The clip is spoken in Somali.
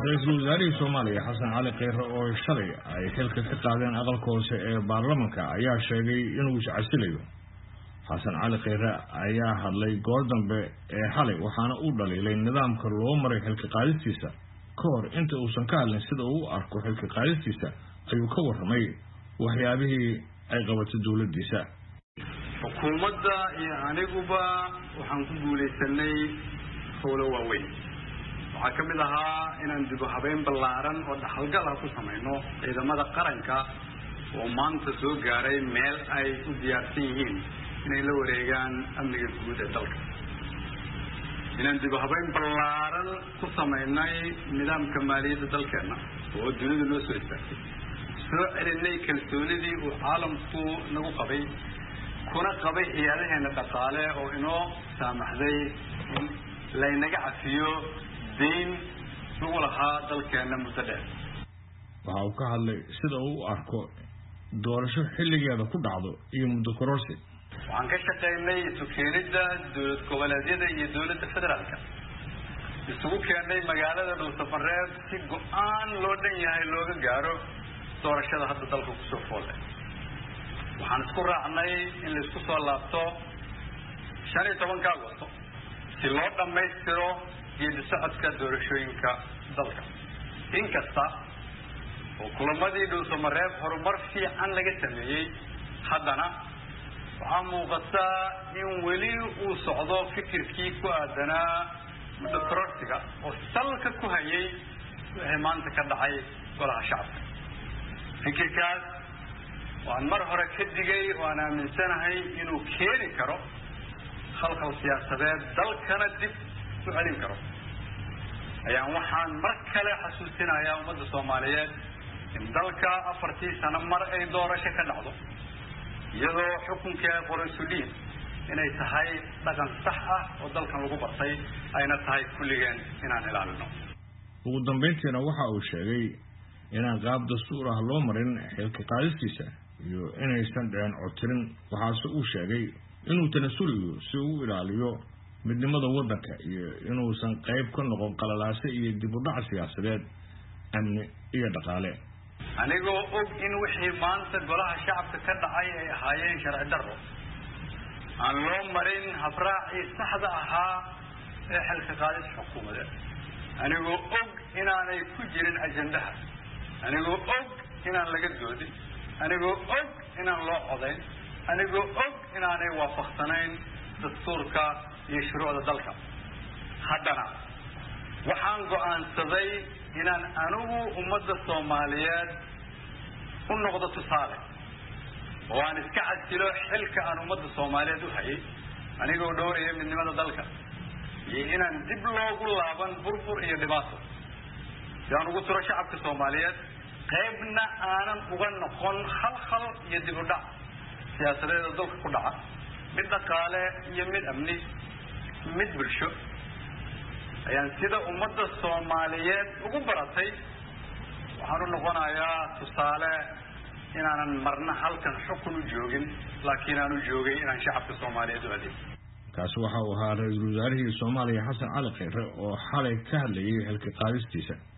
رئيسل وزراء Soomaaliya Xasan Cali Khayre oo shalay ay xilka ka qaadeen aqalka hoose ee baarlamaanka ayaa sheegay inuu iscasilayo. Xasan Cali Khayre ayaa hadlay goor dambe ee xalay waxaana uu dhaliilay nidaamka loo maray xilka qaadistiisa kahor inta uusan ka hadlin sida uu arko xilka qaadistiisa ayuu ka warramay waxyaabihii ay qabatay dawladdiisa. Xukuumadda iyo aniguba waxaan ku guuleysanay howlo waaweyn. waxaa ka mid ahaa inaan dib u habeyn ballaaran oo dhaxalgal ah ku samayno ciidamada qaranka oo maanta soo gaaray meel ay u diyaarsan yihiin inay la wareegaan amniga guud ee dalka. inaan dib u habeyn ballaaran ku samaynay nidaamka maaliyadda dalkeena oo dunida noo soo istaagtay. soo celinay kalsoonidii uu caalamku nagu qabay kuna qabay iyadaheena dhaqaale oo inoo saamaxday in laynaga cafiyo دين نقولها ذلكنا متدين. وهو كهلا سيدا هو أركو دورشو حلقة هذا كل عضو يوم دكروسي. وعن كشتايني سكيندا دولة كوالادية هي دولة الفدرالية. السوق كأني مجالات بالسفرات سيجوان لودن ياهي لوجا جارو دورشة هذا ذلك كسوفوله. وعن سكرة عني إن السكسو اللابتو شاني طبعا كاغوتو. سلوت أما يسترو يدسعدك دورشوينك ذلك إن كستا وكل ما دي دو سمرات هرمر في عن لجتمي حدنا وعمو غسا إن ولي وصعدا فكر كيف وأدنا مدكرتك وسلك كهيي وهمان تكدعي ولا شعب فكر كاس وعن مرة كدجي وأنا من سنة هاي إنه كيري كرو خلق السياسة ذلك كانت دي سؤالين كرو أيام وحان مركلة حسوسنا يا أمد الصوماليات إن ذلك أفرتي سنمر أي دورة شكل عضو يدو حكم كفرنسولين إن يتحي لكن صحة وذلك الغبرتي أين تحي كل جن إن عن العالم. وقدام بنتنا وحى وشيء إن غاب دستور هالعمرين حلك قايستيسا إن يستندعن عطرين وحاسو وشيء إنه تنسوليو سو إلى midnimada wadanka iyo inuusan qayb ka noqon qalalaase iyo dib u dhac siyaasadeed amni iyo dhaqaale anigoo og in wixii maanta golaha shacabka ka dhacay ay ahaayeen sharci darro aan loo marin habraacii saxda ahaa ee xilka qaadis xukuumadeed anigoo og inaanay ku jirin ajandaha anigoo og inaan laga doodin anigoo og inaan loo codayn anigoo og inaanay waafaqsanayn dastuurka يشروع ذلك حدنا وحان قوان سذي إنان أنو أمد الصوماليات ونقضة صالح وان اسكعد سلو حلك أن أمد الصوماليات وحي أنا يقول دوري من لماذا ذلك إنان دبلو قلابان بربر إيا لباسو يعني قلت رشعب الصوماليات قيبنا آنا أغن نقون خل يدبر دع سياسة ذلك كدعا من دقالة يمد أمني mid bulsho ayaan sida ummadda Soomaaliyeed ugu baratay waxaan u noqonayaa tusaale inaanan marna halkan xukun u joogin laakiin aan u joogay inaan shacabka Soomaaliyeed u adeego kaas waxa uu ahaa ra'iisul wasaaraha Soomaaliya Xasan Cali Khayre oo xalay ka hadlayay xilka qaadistiisa